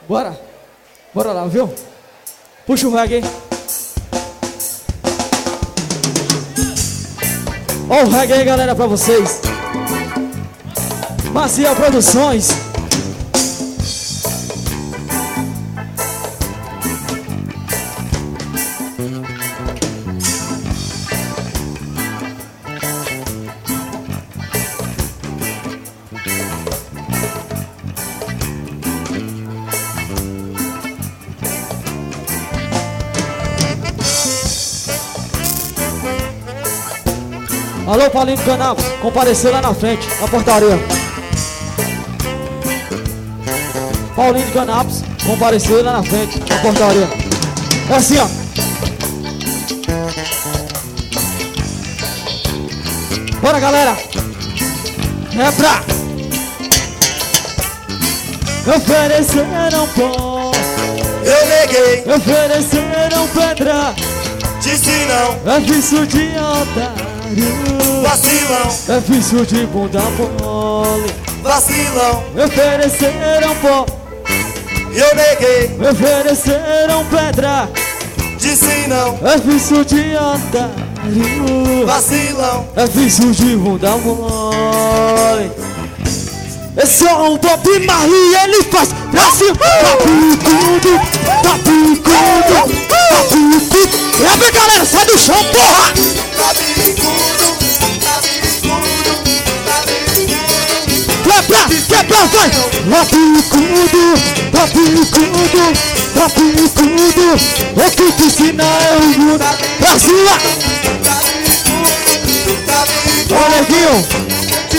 Bora. Bora lá, viu? Puxa o reggae. Ó o reggae aí, galera, pra vocês. Maciel Produções. Alô, Paulinho de Canápolis, compareceu lá na frente, na portaria. Paulinho de Canápolis, compareceu lá na frente, na portaria. É assim, ó. Bora, galera. É pra ofereceram pó, Eu neguei, ofereceram pedra, disse não, é vício de otário, vacilão, é vício de bunda mole. vacilão. Ofereceram pó, Eu neguei, ofereceram pedra, disse não, é vício de otário, vacilão. é vício de bunda mole. Esse é um Bob Marley, ele faz pra cima. Tá picudo, tá picudo, tá picudo. E aí, galera, sai do chão, porra! Tá bicudo, tá bicudo, tá bicudo. Quebra, vai! Tá picudo, tá picudo, tá picudo. O que te ensina é o mundo. Pra cima! Tá bicudo, tá bicudo. Ô, neguinho!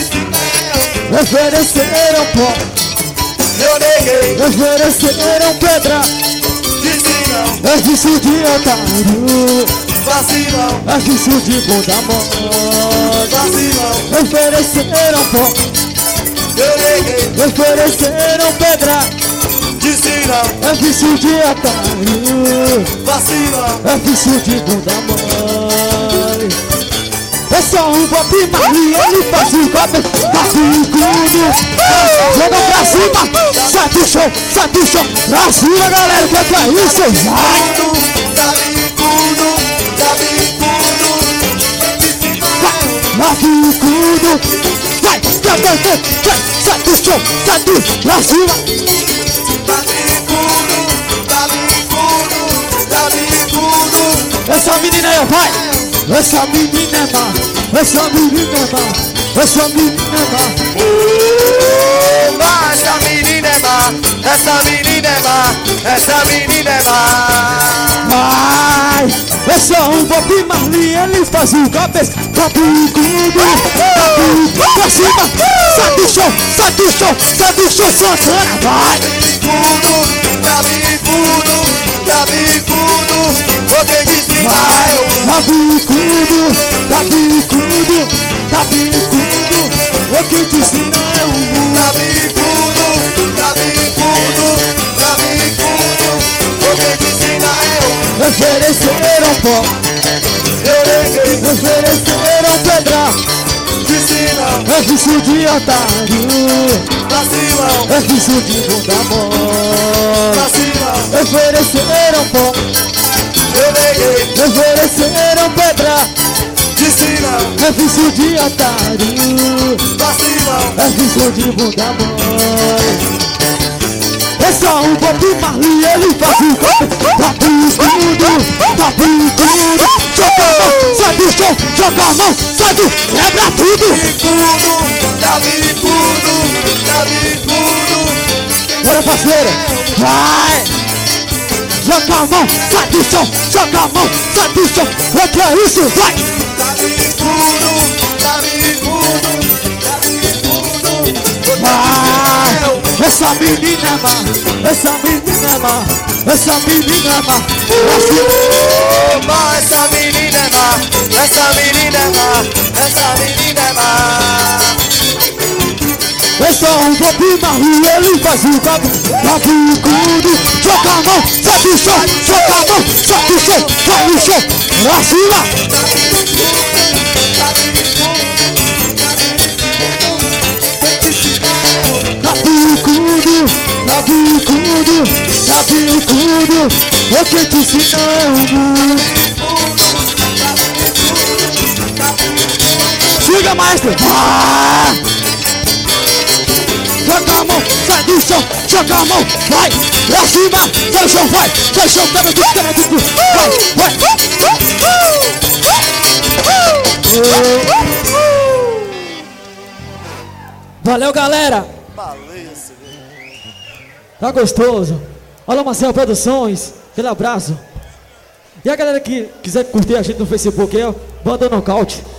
Ofereceram pó, Eu neguei, ofereceram pedra, disse não, é vício de otário, vacilão, é vício de bunda mole. vacilão. Ofereceram pó, Eu neguei, ofereceram pedra, disse não, é vício de otário, vacilão. é vício de bunda mole. É só um Bob Marley, ele faz o cabelo. Tá picudo, joga pra cima, sai do chão, pra cima, galera, que é isso? Vai! Tá bicudo, tá bicudo. Tá picudo, vai, sai do chão, pra cima. Tá bicudo, tá bicudo, tá bicudo. Essa menina aí, vai! Essa menina é má, essa menina é má, essa menina é má. Mas essa menina é má, essa menina é má, essa menina é má. Vai! É só um Bob Marley, ele faz o cabeça. Tá picudo, pra cima. Sai do chão, Santana, vai! Tá bicudo, tá bicudo. Vou ter que ensinar eu. Tá bicudo, tá bicudo, tá bicudo. O que te ensina é o mundo. Tá bicudo, tá bicudo, tá bicudo. Vou ter que ensinar eu. Ofereceram pó, Eu neguei, ofereceram pedra, disse não, é vício de otário, vacilão, é vício de bunda mole. vacilão. Ofereceram pó, Eu neguei, ofereceram pedra, disse não, é vício de otário, vacilão. é vício de bunda mole. É só um Bob Marley, ele faz o cabelo. Tá picudo, tá picudo. Joga a mão, sai do chão, joga a mão, sai do... Quebra tudo. Bicudo, tá bicudo, tá bicudo. Bora, parceiro, vai. Joga a mão, sai do chão, joga a mão, sai do chão. O que é isso? Vai. Tá bicudo, tá bicudo, tá bicudo. Vai. Essa menina é má, essa menina é má, essa menina é má. Mas essa menina é má, essa menina é má, essa menina é má. É só um Bob Marley, ele faz o cabelo. Tá picudo, joga a mão, sai do chão, joga a mão, sai do chão, vai no chão, pra cima. Tá picudo, tá bicudo. O que te ensina é o mundo. Siga, maestro. Joga a mão, sai do chão, joga a mão, vai, pra cima, sai do chão, vai, sai do chão, quebra tudo, vai. Valeu, galera. Tá gostoso. Alô, Marcel Produções, aquele abraço. E a galera que quiser curtir a gente no Facebook, é Banda Nocaute.